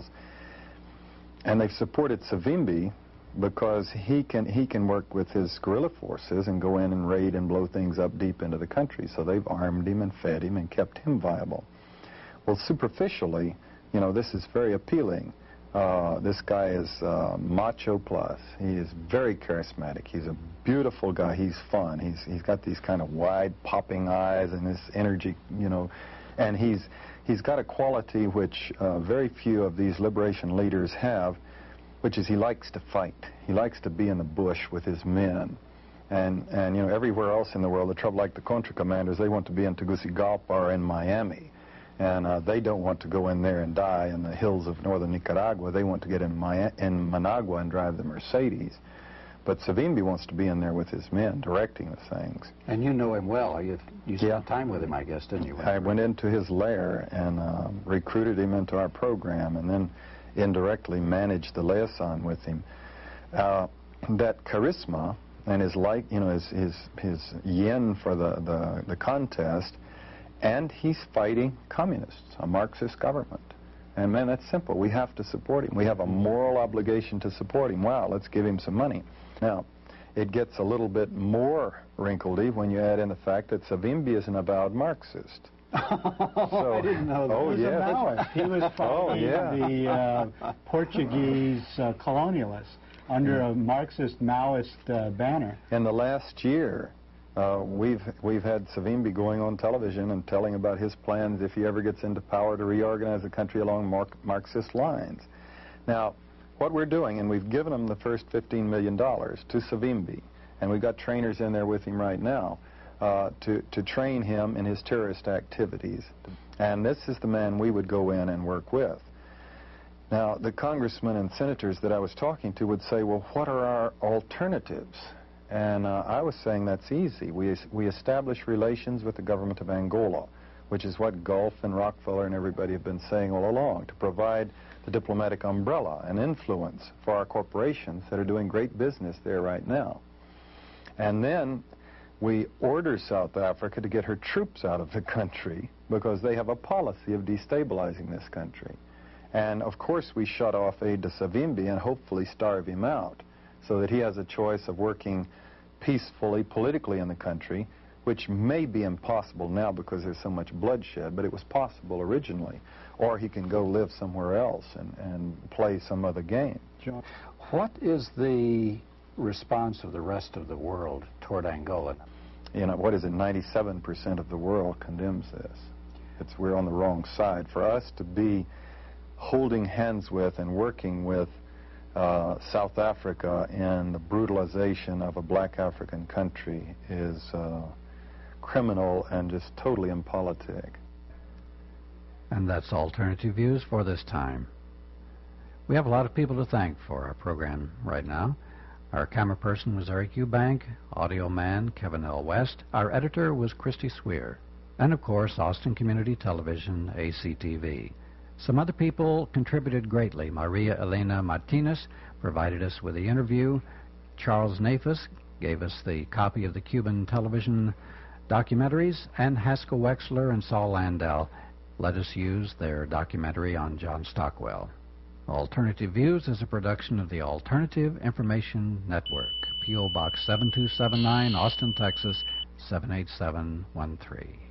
And they've supported Savimbi because he can he can work with his guerrilla forces and go in and raid and blow things up deep into the country. So they've armed him and fed him and kept him viable. Well, superficially, you know, this is very appealing. Uh, this guy is uh, macho plus. He is very charismatic. He's a beautiful guy. He's fun. He's he's got these kind of wide, popping eyes and this energy, you know, and he's he's got a quality which uh, very few of these liberation leaders have, which is he likes to fight. He likes to be in the bush with his men. And, and you know, everywhere else in the world, the trouble, like the Contra commanders, they want to be in Tegucigalpa or in Miami. And uh, they don't want to go in there and die in the hills of northern Nicaragua. They want to get in, Mi in Managua and drive the Mercedes. But Savimbi wants to be in there with his men, directing the things. And you know him well. You, you spent yeah. time with him, I guess, didn't you? I went into his lair and uh, recruited him into our program, and then indirectly managed the liaison with him. Uh, that charisma and his like, you know, his his, his yen for the, the the contest. And he's fighting communists, a Marxist government. And, man, that's simple. We have to support him. We have a moral obligation to support him. Wow, let's give him some money. Now, it gets a little bit more wrinkledy when you add in the fact that Savimbi is an avowed Marxist. So, I didn't know that. Oh, he was yeah. a Maoist. He was fighting oh, yeah. the uh, Portuguese uh, colonialists under a Marxist Maoist uh, banner. In the last year, Uh, we've we've had Savimbi going on television and telling about his plans if he ever gets into power to reorganize the country along Mar Marxist lines. Now, what we're doing, and we've given him the first fifteen million dollars to Savimbi, and we've got trainers in there with him right now uh, to, to train him in his terrorist activities. And this is the man we would go in and work with. Now, the congressmen and senators that I was talking to would say, well, what are our alternatives? And uh, I was saying that's easy. We, we establish relations with the government of Angola, which is what Gulf and Rockefeller and everybody have been saying all along, to provide the diplomatic umbrella and influence for our corporations that are doing great business there right now. And then we order South Africa to get her troops out of the country because they have a policy of destabilizing this country. And, of course, we shut off aid to Savimbi and hopefully starve him out, so that he has a choice of working peacefully, politically in the country, which may be impossible now because there's so much bloodshed, but it was possible originally. Or he can go live somewhere else and, and play some other game. John, what is the response of the rest of the world toward Angola? You know, what is it, ninety-seven percent of the world condemns this. It's, we're on the wrong side. For us to be holding hands with and working with Uh, South Africa and the brutalization of a black African country is uh, criminal and just totally impolitic. And that's Alternative Views for this time. We have a lot of people to thank for our program right now. Our camera person was Eric Eubank, audio man Kevin L. West, our editor was Christy Swear, and of course Austin Community Television, A C T V. Some other people contributed greatly. Maria Elena Martinez provided us with the interview. Charles Nafis gave us the copy of the Cuban television documentaries. And Haskell Wexler and Saul Landau let us use their documentary on John Stockwell. Alternative Views is a production of the Alternative Information Network. P O Box seven two seven nine, Austin, Texas, seven eight seven one three.